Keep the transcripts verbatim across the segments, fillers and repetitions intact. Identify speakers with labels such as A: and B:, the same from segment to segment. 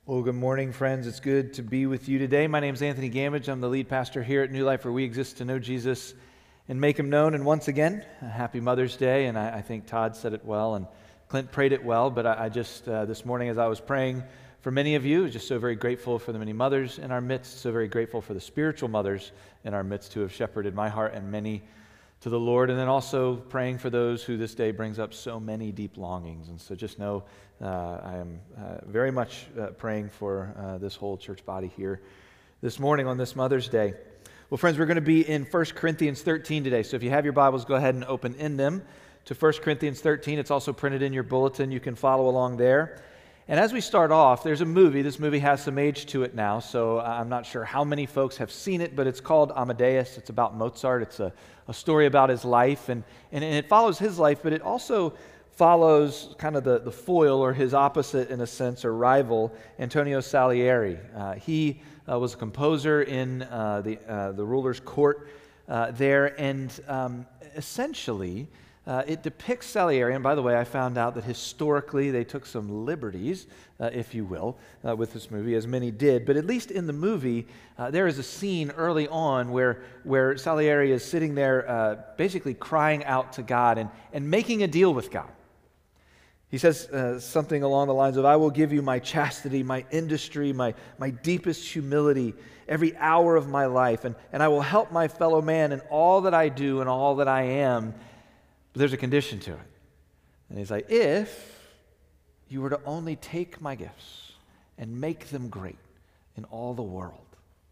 A: Well, good morning, friends. It's good to be with you today. My name is Anthony Gamage. I'm the lead pastor here at New Life, where we exist to know Jesus and make him known. And once again, a happy Mother's Day. And I, I think Todd said it well, and Clint prayed it well. But I, I just, uh, this morning as I was praying for many of you, just so very grateful for the many mothers in our midst, so very grateful for the spiritual mothers in our midst who have shepherded my heart and many to the Lord, and then also praying for those who this day brings up so many deep longings. And so just know uh, I am uh, very much uh, praying for uh, this whole church body here this morning on this Mother's Day. Well, friends, we're going to be in First Corinthians thirteen today. So if you have your Bibles, go ahead and open in them to First Corinthians thirteen. It's also printed in your bulletin. You can follow along there. And as we start off, there's a movie. This movie has some age to it now, so I'm not sure how many folks have seen it, but it's called Amadeus. It's about Mozart. It's a, a story about his life, and, and, and it follows his life, but it also follows kind of the, the foil, or his opposite in a sense, or rival, Antonio Salieri. Uh, he uh, was a composer in uh, the, uh, the ruler's court uh, there, and um, essentially, Uh, it depicts Salieri, and by the way, I found out that historically they took some liberties, uh, if you will, uh, with this movie, as many did. But at least in the movie, uh, there is a scene early on where, where Salieri is sitting there uh, basically crying out to God and, and making a deal with God. He says uh, something along the lines of, "I will give you my chastity, my industry, my, my deepest humility, every hour of my life, and, and I will help my fellow man in all that I do and all that I am. But there's a condition to it." And he's like, "If you were to only take my gifts and make them great in all the world."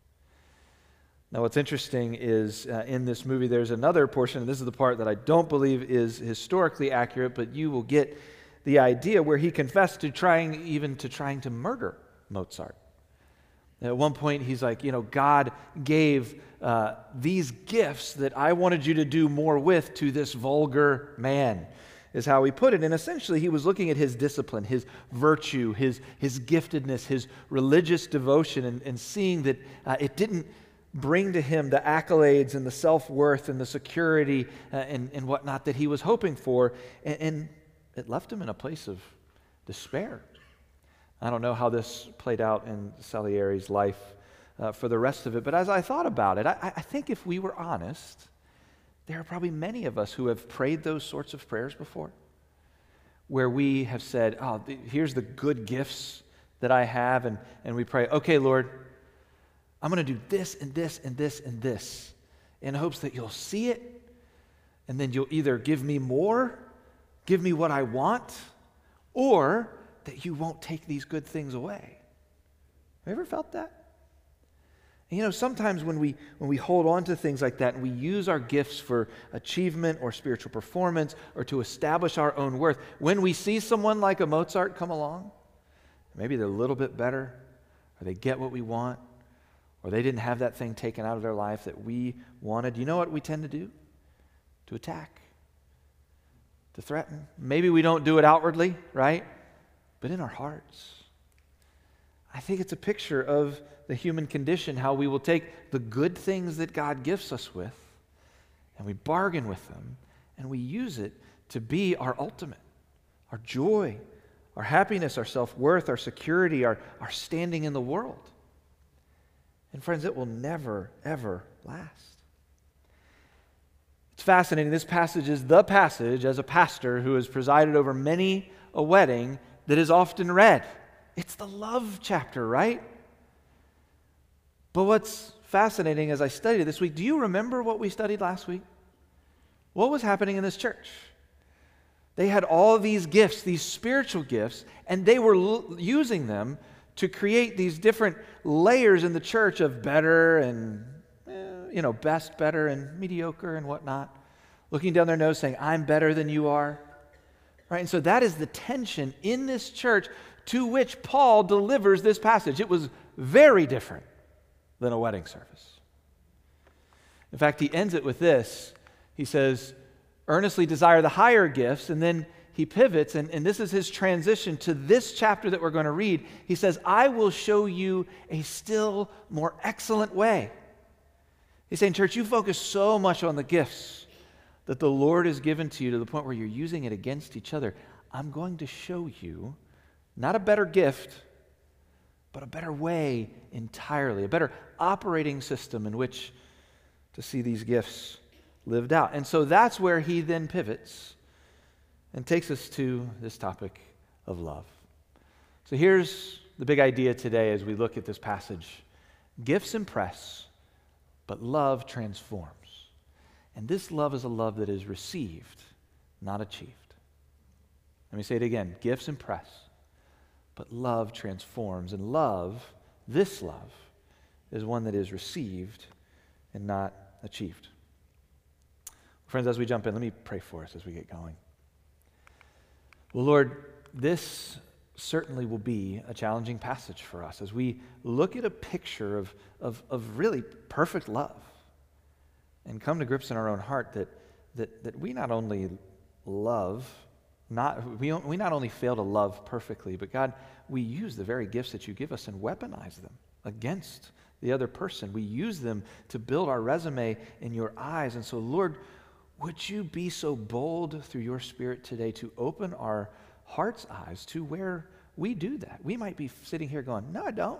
A: Now, what's interesting is uh, in this movie, there's another portion, and this is the part that I don't believe is historically accurate, but you will get the idea, where he confessed to trying, even to trying to murder Mozart. At one point, he's like, you know, God gave uh, these gifts that I wanted you to do more with to this vulgar man, is how he put it. And essentially, he was looking at his discipline, his virtue, his, his giftedness, his religious devotion, and, and seeing that uh, it didn't bring to him the accolades and the self-worth and the security uh, and, and whatnot that he was hoping for. And, and it left him in a place of despair. I don't know how this played out in Salieri's life uh, for the rest of it, but as I thought about it, I, I think if we were honest, there are probably many of us who have prayed those sorts of prayers before, where we have said, "Oh, th- here's the good gifts that I have," and, and we pray, "Okay, Lord, I'm going to do this and this and this and this in hopes that you'll see it, and then you'll either give me more, give me what I want, or that you won't take these good things away." Have you ever felt that? And you know, sometimes when we when we hold on to things like that and we use our gifts for achievement or spiritual performance or to establish our own worth, when we see someone like a Mozart come along, maybe they're a little bit better, or they get what we want, or they didn't have that thing taken out of their life that we wanted, you know what we tend to do? To attack, to threaten. Maybe we don't do it outwardly, right? But in our hearts. I think it's a picture of the human condition, how we will take the good things that God gives us with, and we bargain with them, and we use it to be our ultimate, our joy, our happiness, our self-worth, our security, our, our standing in the world. And friends, it will never, ever last. It's fascinating. This passage is the passage, as a pastor who has presided over many a wedding, that is often read. It's the love chapter, right? But what's fascinating as I studied it this week, do you remember what we studied last week? What was happening in this church? They had all these gifts, these spiritual gifts, and they were l- using them to create these different layers in the church of better and, eh, you know, best, better, and mediocre and whatnot. Looking down their nose saying, "I'm better than you are." Right? And so that is the tension in this church to which Paul delivers this passage. It was very different than a wedding service. In fact, he ends it with this. He says, "Earnestly desire the higher gifts," and then he pivots, and, and this is his transition to this chapter that we're going to read. He says, "I will show you a still more excellent way." He's saying, church, you focus so much on the gifts that the Lord has given to you to the point where you're using it against each other. I'm going to show you not a better gift, but a better way entirely, a better operating system in which to see these gifts lived out. And so that's where he then pivots and takes us to this topic of love. So here's the big idea today as we look at this passage. Gifts impress, but love transforms. And this love is a love that is received, not achieved. Let me say it again. Gifts impress, but love transforms. And love, this love, is one that is received and not achieved. Friends, as we jump in, let me pray for us as we get going. Well, Lord, this certainly will be a challenging passage for us as we look at a picture of, of, of really perfect love and come to grips in our own heart that, that, that we not only love, not, we, we not only fail to love perfectly, but God, we use the very gifts that you give us and weaponize them against the other person. We use them to build our resume in your eyes. And so, Lord, would you be so bold through your Spirit today to open our heart's eyes to where we do that? We might be sitting here going, no, I don't.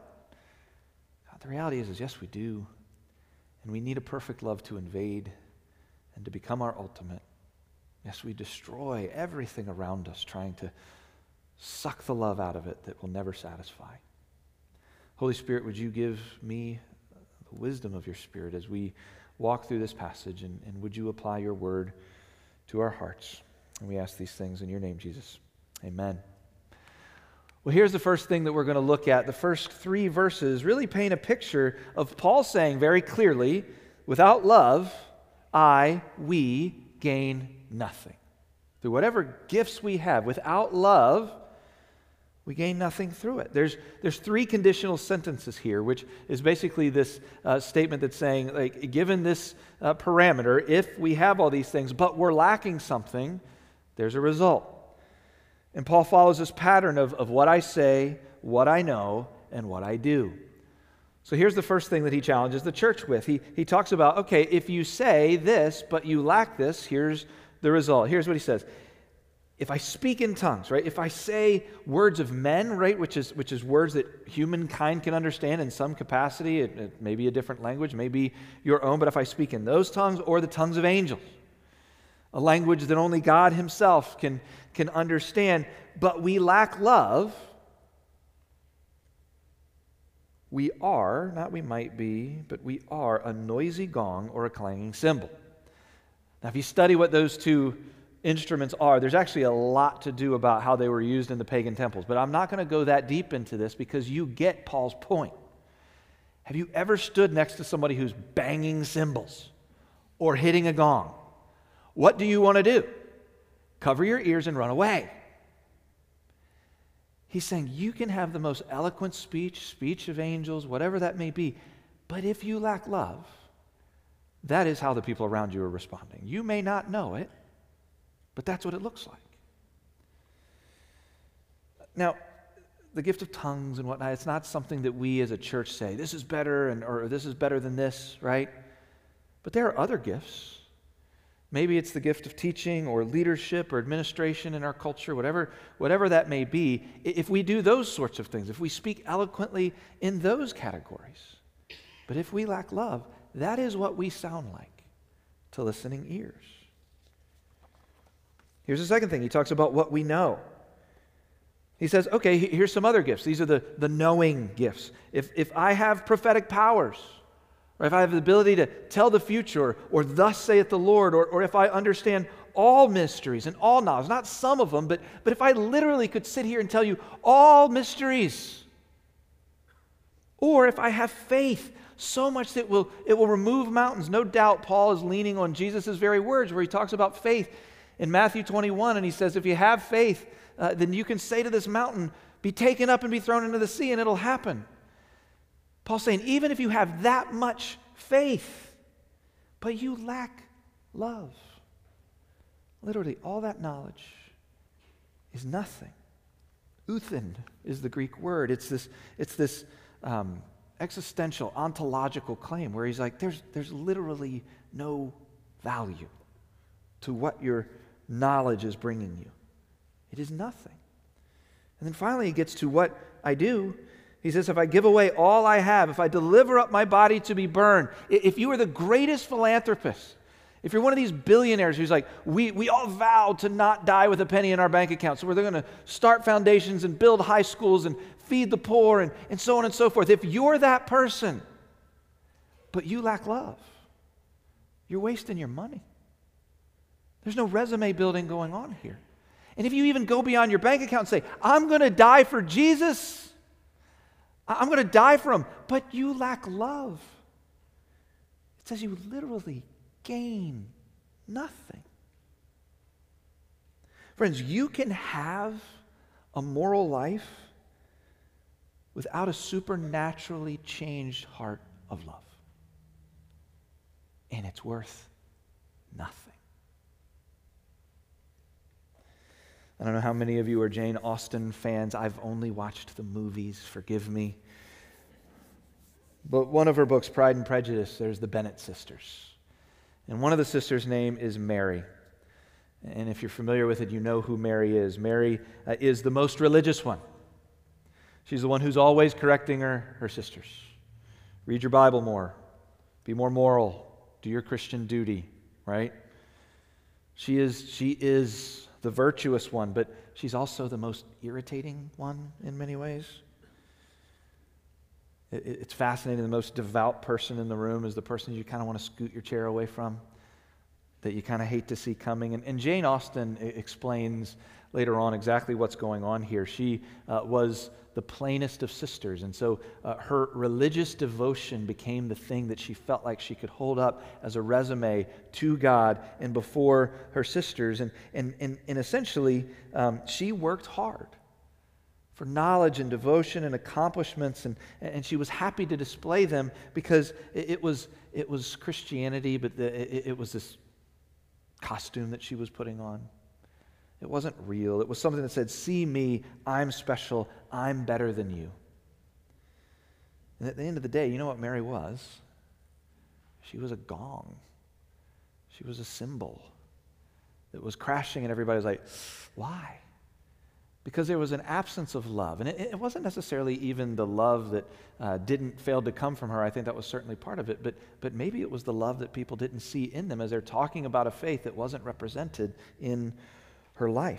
A: God, the reality is, is, yes, we do. And we need a perfect love to invade and to become our ultimate. Yes, we destroy everything around us trying to suck the love out of it that will never satisfy. Holy Spirit, would you give me the wisdom of your Spirit as we walk through this passage, and, and would you apply your word to our hearts? And we ask these things in your name, Jesus. Amen. Well, here's the first thing that we're going to look at. The first three verses really paint a picture of Paul saying very clearly, without love, I, we gain nothing. Through whatever gifts we have, without love, we gain nothing through it. There's, there's three conditional sentences here, which is basically this uh, statement that's saying, like, given this uh, parameter, if we have all these things, but we're lacking something, there's a result. And Paul follows this pattern of, of what I say, what I know, and what I do. So here's the first thing that he challenges the church with. He, he talks about, okay, if you say this, but you lack this, here's the result. Here's what he says. If I speak in tongues, right? If I say words of men, right, which is which is words that humankind can understand in some capacity, it, it may be a different language, maybe your own, but if I speak in those tongues or the tongues of angels, a language that only God himself can, can understand, but we lack love, we are, not we might be, but we are a noisy gong or a clanging cymbal. Now, if you study what those two instruments are, there's actually a lot to do about how they were used in the pagan temples, but I'm not going to go that deep into this because you get Paul's point. Have you ever stood next to somebody who's banging cymbals or hitting a gong? What do you want to do? Cover your ears and run away. He's saying you can have the most eloquent speech, speech of angels, whatever that may be, but if you lack love, that is how the people around you are responding. You may not know it, but that's what it looks like. Now, the gift of tongues and whatnot, it's not something that we as a church say, this is better and or this is better than this, right? But there are other gifts. Maybe it's the gift of teaching or leadership or administration in our culture, whatever, whatever that may be. If we do those sorts of things, if we speak eloquently in those categories, but if we lack love, that is what we sound like to listening ears. Here's the second thing. He talks about what we know. He says, okay, here's some other gifts. These are the, the knowing gifts. If, if I have prophetic powers, or if I have the ability to tell the future, or, or thus saith the Lord, or, or if I understand all mysteries and all knowledge, not some of them, but, but if I literally could sit here and tell you all mysteries, or if I have faith so much that will, it will remove mountains. No doubt Paul is leaning on Jesus' very words where he talks about faith in Matthew twenty-one, and he says, if you have faith, uh, then you can say to this mountain, be taken up and be thrown into the sea, and it'll happen. Paul's saying, even if you have that much faith, but you lack love, literally all that knowledge is nothing. Uthin is the Greek word. It's this, it's this um, existential, ontological claim where he's like, there's, there's literally no value to what your knowledge is bringing you. It is nothing. And then finally he gets to what I do. He says, if I give away all I have, if I deliver up my body to be burned, if you are the greatest philanthropist, if you're one of these billionaires who's like, we, we all vow to not die with a penny in our bank account, so we're going to start foundations and build high schools and feed the poor and, and so on and so forth. If you're that person, but you lack love, you're wasting your money. There's no resume building going on here. And if you even go beyond your bank account and say, I'm going to die for Jesus, I'm going to die for him, but you lack love, it says you literally gain nothing. Friends, you can have a moral life without a supernaturally changed heart of love. And it's worth nothing. I don't know how many of you are Jane Austen fans. I've only watched the movies, forgive me. But one of her books, Pride and Prejudice, there's the Bennet sisters. And one of the sisters' name is Mary. And if you're familiar with it, you know who Mary is. Mary uh, is the most religious one. She's the one who's always correcting her, her sisters. Read your Bible more. Be more moral. Do your Christian duty, right? She is, she is the virtuous one, but she's also the most irritating one in many ways. It's fascinating. The most devout person in the room is the person you kind of want to scoot your chair away from, that you kind of hate to see coming. And, and Jane Austen explains later on exactly what's going on here. She uh, was the plainest of sisters, and so uh, her religious devotion became the thing that she felt like she could hold up as a resume to God and before her sisters. And, and, and, and essentially, um, she worked hard for knowledge and devotion and accomplishments, and, and she was happy to display them because it, it was it was Christianity, but the, it, it was this costume that she was putting on. It wasn't real. It was something that said, see me, I'm special, I'm better than you. And at the end of the day, you know what Mary was? She was a gong. She was a cymbal that was crashing, and everybody was like, why? Because there was an absence of love. And it, it wasn't necessarily even the love that uh, didn't fail to come from her. I think that was certainly part of it. But, but maybe it was the love that people didn't see in them as they're talking about a faith that wasn't represented in her life.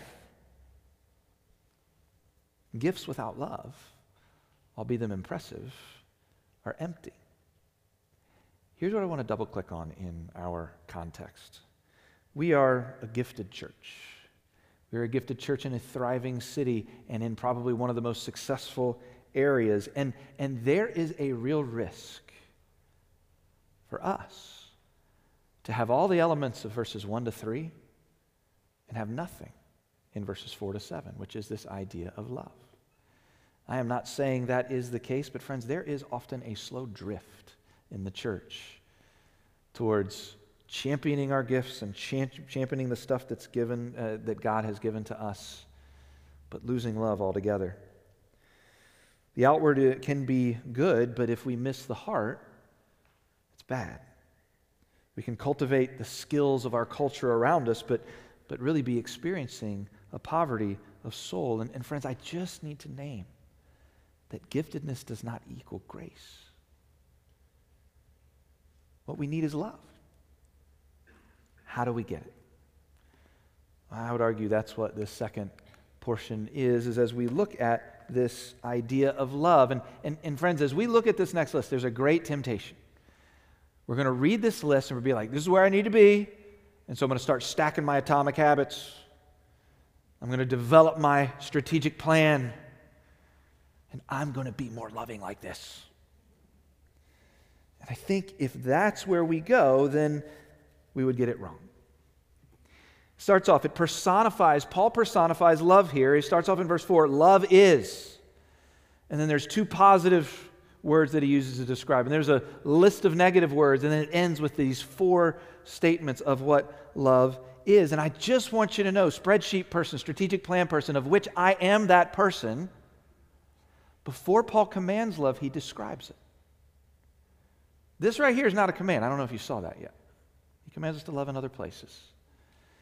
A: Gifts without love, albeit them impressive, are empty. Here's what I want to double click on in our context. We are a gifted church. We're a gifted church in a thriving city and in probably one of the most successful areas. And, and there is a real risk for us to have all the elements of verses one to three and have nothing in verses four to seven, which is this idea of love. I am not saying that is the case, but friends, there is often a slow drift in the church towards championing our gifts and championing the stuff that's given, uh, that God has given to us, but losing love altogether. The outward can be good, but if we miss the heart, it's bad. We can cultivate the skills of our culture around us, but, but really be experiencing a poverty of soul. And, and friends, I just need to name that giftedness does not equal grace. What we need is love. How do we get it? I would argue that's what this second portion is, is as we look at this idea of love. And, and, and friends, as we look at this next list, there's a great temptation. We're going to read this list and we'll be like, this is where I need to be. And so I'm going to start stacking my atomic habits. I'm going to develop my strategic plan. And I'm going to be more loving like this. And I think if that's where we go, then we would get it wrong. Starts off, it personifies, Paul personifies love here. He starts off in verse four, love is. And then there's two positive words that he uses to describe. And there's a list of negative words, and then it ends with these four statements of what love is. And I just want you to know, spreadsheet person, strategic plan person, of which I am that person, before Paul commands love, he describes it. This right here is not a command. I don't know if you saw that yet. He commands us to love in other places.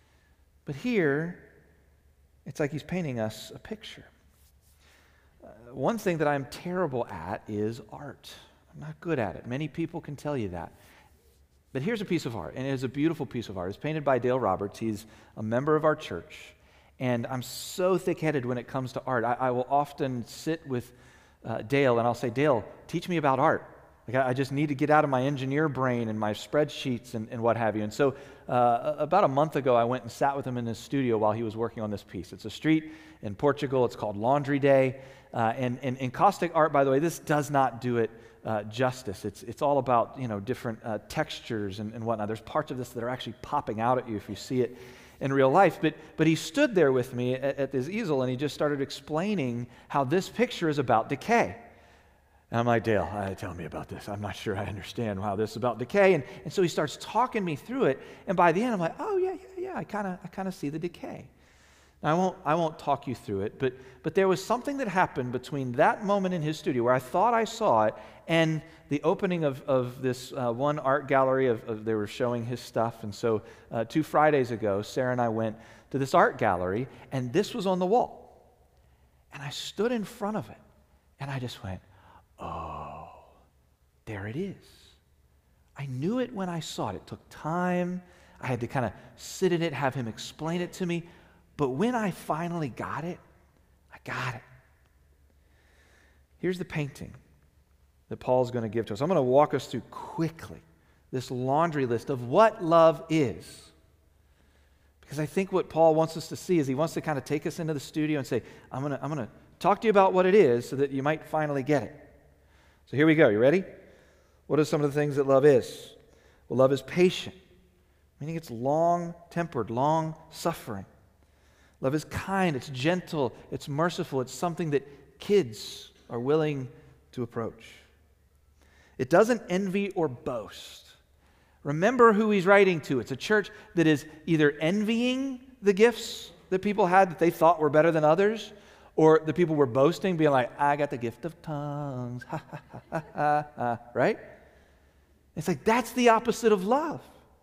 A: But here, it's like he's painting us a picture. Uh, one thing that I'm terrible at is art. I'm not good at it. Many people can tell you that. But here's a piece of art, and it is a beautiful piece of art. It's painted by Dale Roberts. He's a member of our church, and I'm so thick-headed when it comes to art. I, I will often sit with uh, Dale, and I'll say, Dale, teach me about art. Like I, I just need to get out of my engineer brain and my spreadsheets and, and what have you. And so uh, about a month ago, I went and sat with him in his studio while he was working on this piece. It's a street in Portugal. It's called Laundry Day. Uh, and, and encaustic art, by the way, this does not do it Uh, justice. It's it's all about, you know, different uh, textures and, and whatnot. There's parts of this that are actually popping out at you if you see it in real life. But but he stood there with me at, at this easel, and he just started explaining how this picture is about decay. And I'm like, Dale, uh, tell me about this. I'm not sure I understand how this is about decay. And and so he starts talking me through it. And by the end, I'm like, oh yeah, yeah, yeah. I kind of I kind of see the decay. Now, I won't I won't talk you through it, but but there was something that happened between that moment in his studio where I thought I saw it and the opening of, of this uh, one art gallery of, of they were showing his stuff. And so uh, two Fridays ago, Sarah and I went to this art gallery, and this was on the wall. And I stood in front of it, and I just went, oh, there it is. I knew it when I saw it. It took time. I had to kind of sit in it, have him explain it to me. But when I finally got it, I got it. Here's the painting that Paul's going to give to us. I'm going to walk us through quickly this laundry list of what love is. Because I think what Paul wants us to see is he wants to kind of take us into the studio and say, I'm going to, I'm going to talk to you about what it is so that you might finally get it. So here we go. You ready? What are some of the things that love is? Well, love is patient, meaning it's long-tempered, long-suffering. Love is kind, it's gentle, it's merciful, it's something that kids are willing to approach. It doesn't envy or boast. Remember who he's writing to. It's a church that is either envying the gifts that people had that they thought were better than others, or the people were boasting, being like, I got the gift of tongues, ha, ha, ha, ha, ha, ha, right? It's like, that's the opposite of love.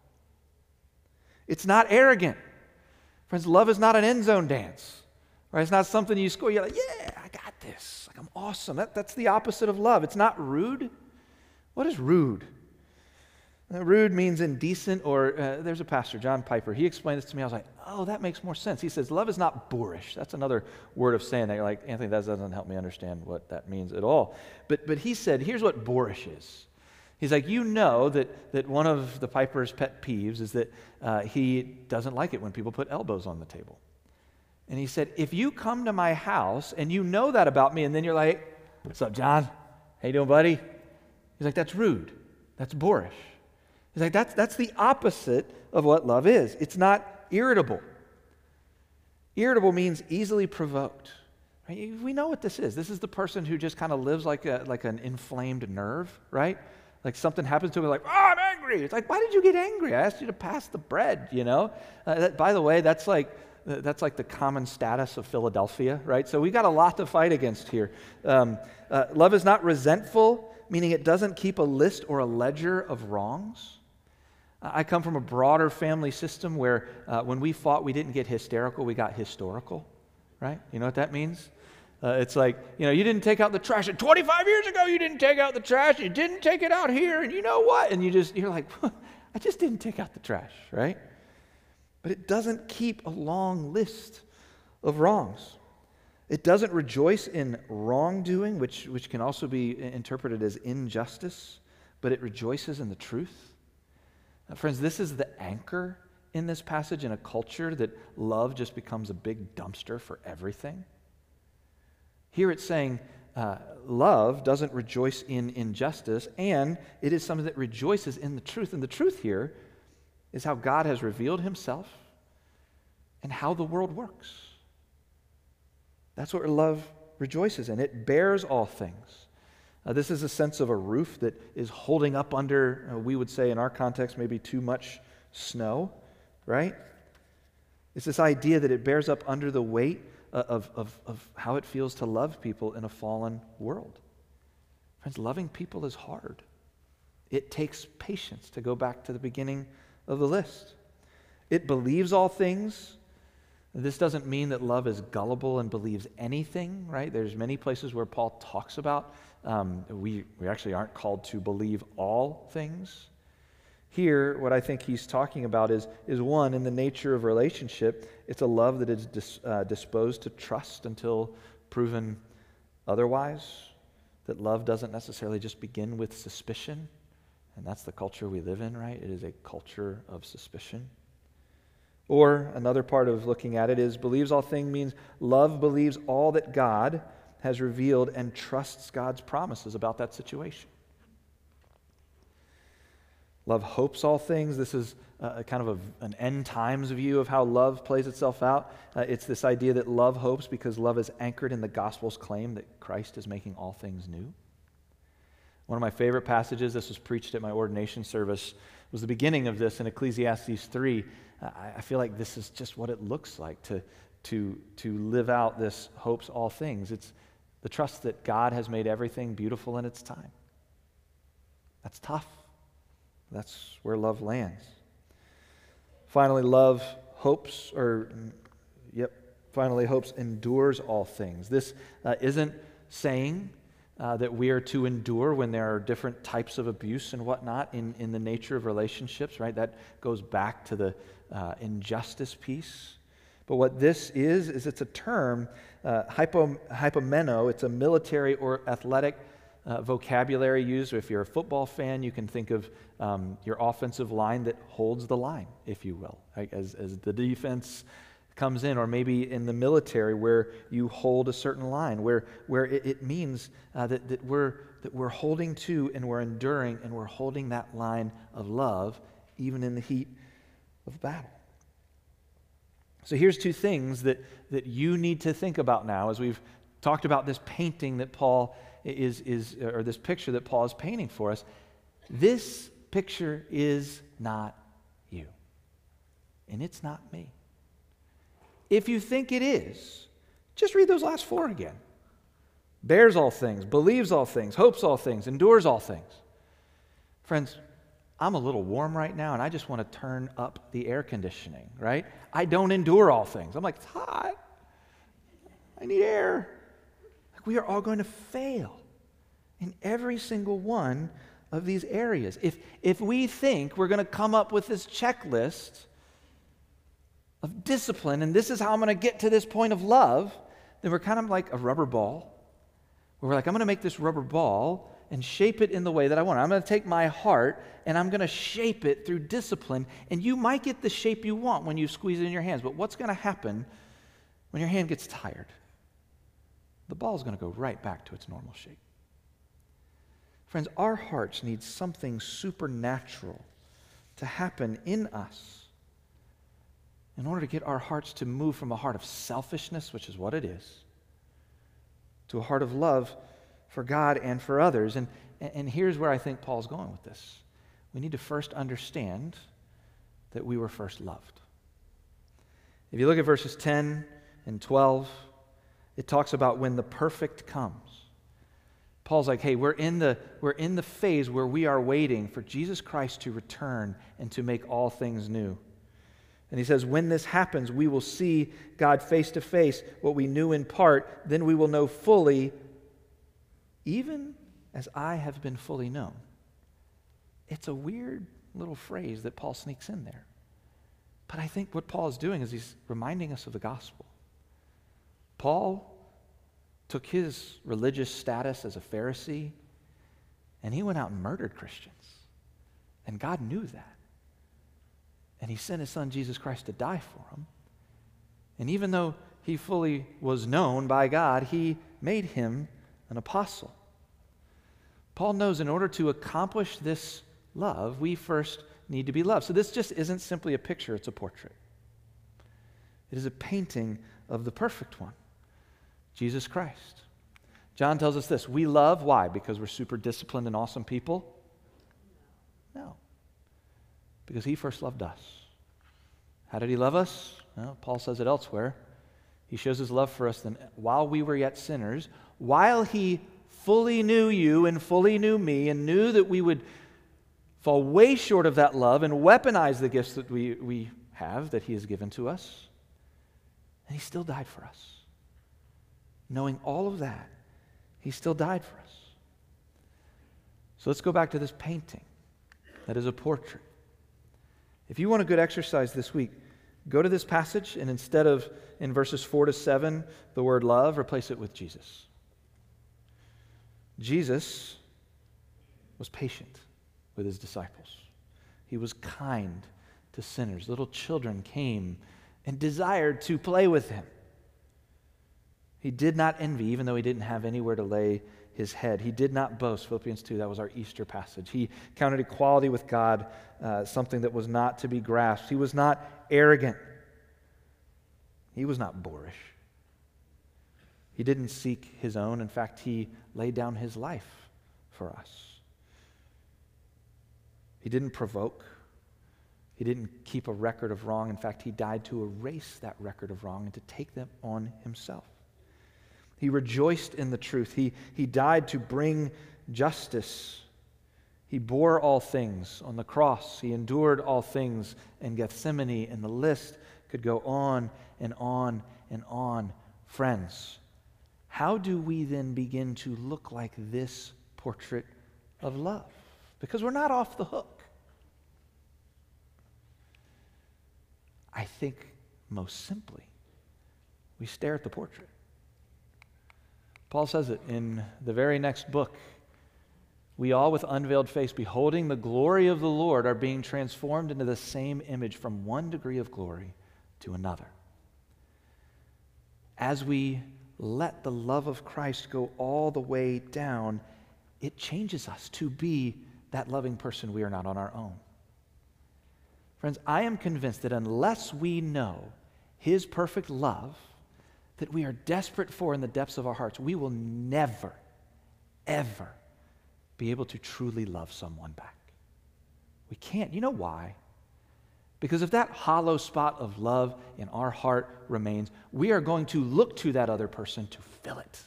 A: It's not arrogant. Friends, love is not an end zone dance, right? It's not something you score, you're like, yeah, I got this. Like, I'm awesome. That, that's the opposite of love. It's not rude. What is rude? Uh, rude means indecent, or uh, there's a pastor, John Piper. He explained this to me. I was like, oh, that makes more sense. He says, love is not boorish. That's another word of saying that. You're like, Anthony, that doesn't help me understand what that means at all. But, but he said, here's what boorish is. He's like, you know that, that one of the Piper's pet peeves is that uh, he doesn't like it when people put elbows on the table. And he said, if you come to my house and you know that about me, and then you're like, what's up, John? How you doing, buddy? He's like, that's rude. That's boorish. He's like, that's, that's the opposite of what love is. It's not irritable. Irritable means easily provoked. Right? We know what this is. This is the person who just kind of lives like a, like an inflamed nerve, right? Like something happens to him, like, oh, I'm angry. It's like, why did you get angry? I asked you to pass the bread, you know? Uh, that, by the way, that's like uh, that's like the common status of Philadelphia, right? So we got a lot to fight against here. Um, uh, love is not resentful, meaning it doesn't keep a list or a ledger of wrongs. I come from a broader family system where uh, when we fought, we didn't get hysterical, we got historical, right? You know what that means? Uh, it's like, you know, you didn't take out the trash. And twenty-five years ago, you didn't take out the trash. You didn't take it out here. And you know what? And you just, you're like, I just didn't take out the trash, right? But it doesn't keep a long list of wrongs. It doesn't rejoice in wrongdoing, which, which can also be interpreted as injustice, but it rejoices in the truth. Now, friends, this is the anchor in this passage in a culture that love just becomes a big dumpster for everything. Here it's saying uh, love doesn't rejoice in injustice, and it is something that rejoices in the truth. And the truth here is how God has revealed himself and how the world works. That's what love rejoices in. It bears all things. Uh, this is a sense of a roof that is holding up under, uh, we would say in our context, maybe too much snow, right? It's this idea that it bears up under the weight Of, of, of how it feels to love people in a fallen world. Friends, loving people is hard. It takes patience, to go back to the beginning of the list. It believes all things. This doesn't mean that love is gullible and believes anything, right? There's many places where Paul talks about um, we, we actually aren't called to believe all things. Here, what I think he's talking about is, is one, in the nature of relationship, it's a love that is dis, uh, disposed to trust until proven otherwise. That love doesn't necessarily just begin with suspicion, and that's the culture we live in, right? It is a culture of suspicion. Or another part of looking at it is believes all things means love believes all that God has revealed and trusts God's promises about that situation. Love hopes all things. This is a, kind of a, an end times view of how love plays itself out. Uh, it's this idea that love hopes because love is anchored in the gospel's claim that Christ is making all things new. One of my favorite passages, this was preached at my ordination service, was the beginning of this in Ecclesiastes three. I, I feel like this is just what it looks like to, to, to live out this hopes all things. It's the trust that God has made everything beautiful in its time. That's tough. That's where love lands. Finally, love hopes, or, yep, finally, hopes endures all things. This uh, isn't saying uh, that we are to endure when there are different types of abuse and whatnot in, in the nature of relationships, right? That goes back to the uh, injustice piece. But what this is, is it's a term, uh, hypo, hypomeno, it's a military or athletic Uh, vocabulary used. If you're a football fan, you can think of um, your offensive line that holds the line, if you will, right? as, as the defense comes in, or maybe in the military where you hold a certain line, where, where it, it means uh, that, that, we're, that we're holding to and we're enduring and we're holding that line of love even in the heat of battle. So here's two things that, that you need to think about now as we've talked about this painting that Paul is, is or this picture that Paul is painting for us. This picture is not you, and it's not me. If you think it is, just read those last four again. Bears all things, believes all things, hopes all things, endures all things. Friends, I'm a little warm right now, and I just want to turn up the air conditioning, right? I don't endure all things. I'm like, it's hot. I need air. We are all going to fail in every single one of these areas. If, if we think we're going to come up with this checklist of discipline, and this is how I'm going to get to this point of love, then we're kind of like a rubber ball. Where we're like, I'm going to make this rubber ball and shape it in the way that I want. I'm going to take my heart and I'm going to shape it through discipline, and you might get the shape you want when you squeeze it in your hands, but what's going to happen when your hand gets tired? The ball is going to go right back to its normal shape. Friends, our hearts need something supernatural to happen in us in order to get our hearts to move from a heart of selfishness, which is what it is, to a heart of love for God and for others. And, and here's where I think Paul's going with this. We need to first understand that we were first loved. If you look at verses ten and twelve, it talks about when the perfect comes. Paul's like, hey, we're in the we're in the phase where we are waiting for Jesus Christ to return and to make all things new. And he says, when this happens, we will see God face to face. What we knew in part, then we will know fully, even as I have been fully known. It's a weird little phrase that Paul sneaks in there. But I think what Paul is doing is he's reminding us of the gospel. Paul took his religious status as a Pharisee, and he went out and murdered Christians. And God knew that. And he sent his son Jesus Christ to die for him. And even though he fully was known by God, he made him an apostle. Paul knows in order to accomplish this love, we first need to be loved. So this just isn't simply a picture, it's a portrait. It is a painting of the perfect one, Jesus Christ. John tells us this, we love, why? Because we're super disciplined and awesome people? No. Because he first loved us. How did he love us? Well, Paul says it elsewhere. He shows his love for us that while we were yet sinners, while he fully knew you and fully knew me and knew that we would fall way short of that love and weaponize the gifts that we, we have, that he has given to us, And he still died for us. Knowing all of that, he still died for us. So let's go back to this painting that is a portrait. If you want a good exercise this week, go to this passage and instead of in verses four to seven, the word love, replace it with Jesus. Jesus was patient with his disciples. He was kind to sinners. Little children came and desired to play with him. He did not envy, even though he didn't have anywhere to lay his head. He did not boast. Philippians two, that was our Easter passage. He counted equality with God uh, something that was not to be grasped. He was not arrogant. He was not boorish. He didn't seek his own. In fact, he laid down his life for us. He didn't provoke. He didn't keep a record of wrong. In fact, he died to erase that record of wrong and to take them on himself. He rejoiced in the truth. He, he died to bring justice. He bore all things on the cross. He endured all things in Gethsemane, and the list could go on and on and on. Friends, how do we then begin to look like this portrait of love? Because we're not off the hook. I think most simply, we stare at the portrait. Paul says it in the very next book. We all with unveiled face, beholding the glory of the Lord, are being transformed into the same image from one degree of glory to another. As we let the love of Christ go all the way down, it changes us to be that loving person we are not on our own. Friends, I am convinced that unless we know his perfect love that we are desperate for in the depths of our hearts, we will never, ever be able to truly love someone back. We can't. You know why? Because if that hollow spot of love in our heart remains, we are going to look to that other person to fill it.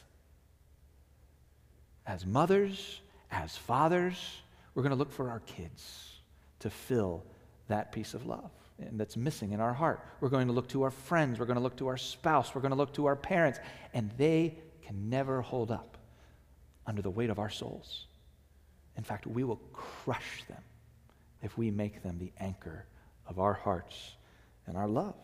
A: As mothers, as fathers, we're going to look for our kids to fill that piece of love and that's missing in our heart. We're going to look to our friends. We're going to look to our spouse. We're going to look to our parents. And they can never hold up under the weight of our souls. In fact, we will crush them if we make them the anchor of our hearts and our love.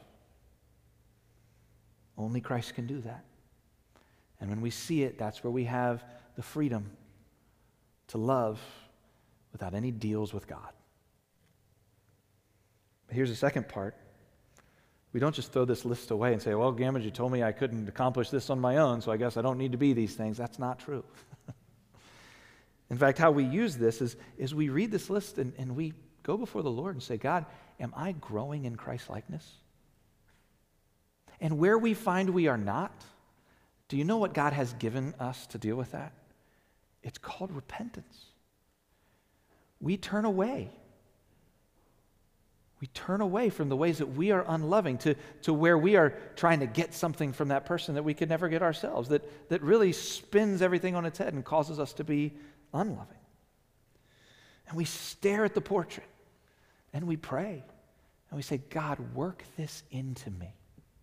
A: Only Christ can do that. And when we see it, that's where we have the freedom to love without any deals with God. But here's the second part. We don't just throw this list away and say, well, Gamage, you told me I couldn't accomplish this on my own, so I guess I don't need to be these things. That's not true. In fact, how we use this is, is we read this list and, and we go before the Lord and say, God, am I growing in Christ-likeness? And where we find we are not, do you know what God has given us to deal with that? It's called repentance. We turn away. We turn away from the ways that we are unloving to, to where we are trying to get something from that person that we could never get ourselves, that, that really spins everything on its head and causes us to be unloving. And we stare at the portrait and we pray and we say, God, work this into me.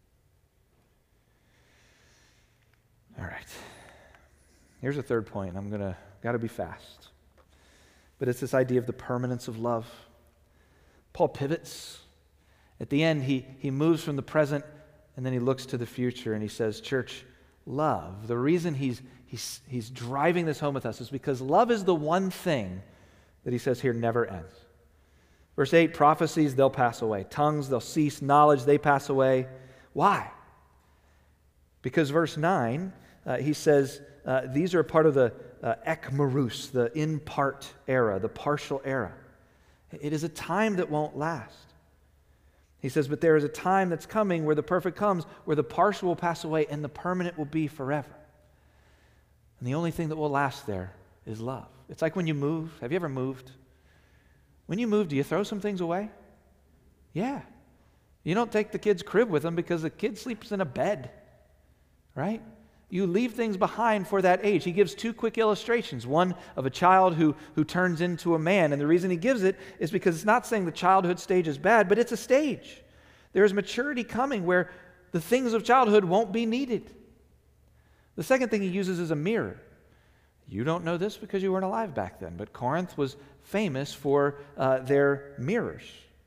A: All right. Here's a third point. I'm going to, got to be fast. But it's this idea of the permanence of love. Paul pivots. At the end, he, he moves from the present and then he looks to the future and he says, church, love. The reason he's, he's, he's driving this home with us is because love is the one thing that he says here never ends. Verse eight, prophecies, they'll pass away. Tongues, they'll cease. Knowledge, they pass away. Why? Because verse nine, uh, he says, uh, these are part of the uh, ekmerus, the in-part era, the partial era. It is a time that won't last. He says, but there is a time that's coming where the perfect comes, where the partial will pass away and the permanent will be forever. And the only thing that will last there is love. It's like when you move. Have you ever moved? When you move, do you throw some things away? Yeah. You don't take the kid's crib with them because the kid sleeps in a bed, right? You leave things behind for that age. He gives two quick illustrations. One of a child who, who turns into a man. And the reason he gives it is because it's not saying the childhood stage is bad, but it's a stage. There is maturity coming where the things of childhood won't be needed. The second thing he uses is a mirror. You don't know this because you weren't alive back then, but Corinth was famous for uh, their mirrors.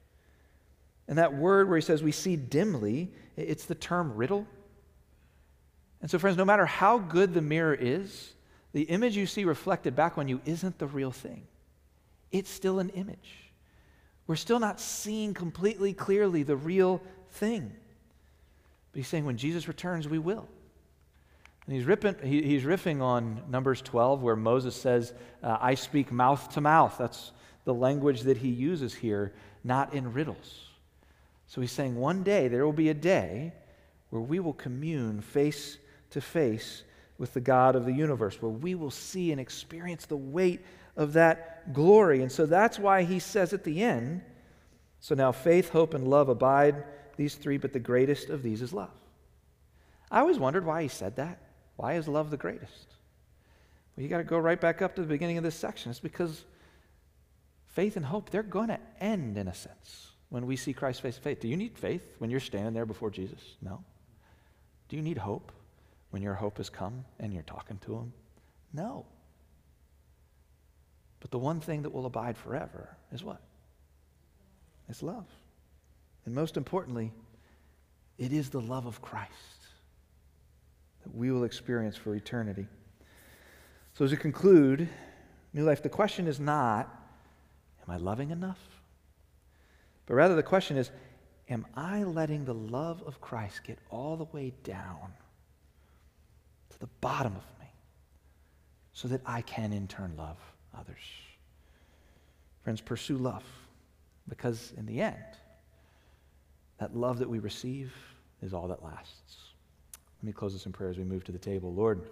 A: And that word where he says we see dimly, it's the term riddle. And so, friends, no matter how good the mirror is, the image you see reflected back on you isn't the real thing. It's still an image. We're still not seeing completely clearly the real thing. But he's saying when Jesus returns, we will. And he's, ripping, he, he's riffing on Numbers twelve, where Moses says, uh, I speak mouth to mouth. That's the language that he uses here, not in riddles. So he's saying one day there will be a day where we will commune face to face with the God of the universe, where we will see and experience the weight of that glory. And so that's why he says at the end, so now faith, hope, and love abide, these three, but the greatest of these is love. I always wondered why he said that. Why is love the greatest? Well, you got to go right back up to the beginning of this section. It's because faith and hope, they're going to end in a sense when we see Christ face to face. Do you need faith when you're standing there before Jesus? No. Do you need hope when your hope has come and you're talking to him? No. But the one thing that will abide forever is what? It's love. And most importantly, it is the love of Christ that we will experience for eternity. So as we conclude, New Life, the question is not, am I loving enough? But rather the question is, am I letting the love of Christ get all the way down to the bottom of me so that I can in turn love others? Friends, pursue love, because in the end, that love that we receive is all that lasts. Let me close this in prayer as we move to the table. Lord,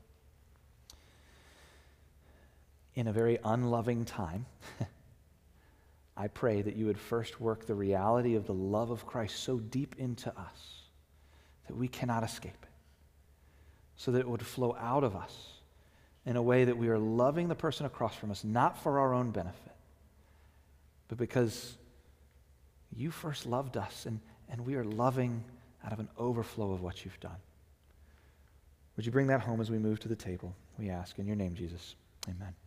A: in a very unloving time, I pray that you would first work the reality of the love of Christ so deep into us that we cannot escape it, so that it would flow out of us in a way that we are loving the person across from us, not for our own benefit, but because you first loved us, and, and we are loving out of an overflow of what you've done. Would you bring that home as we move to the table? We ask in your name, Jesus. Amen.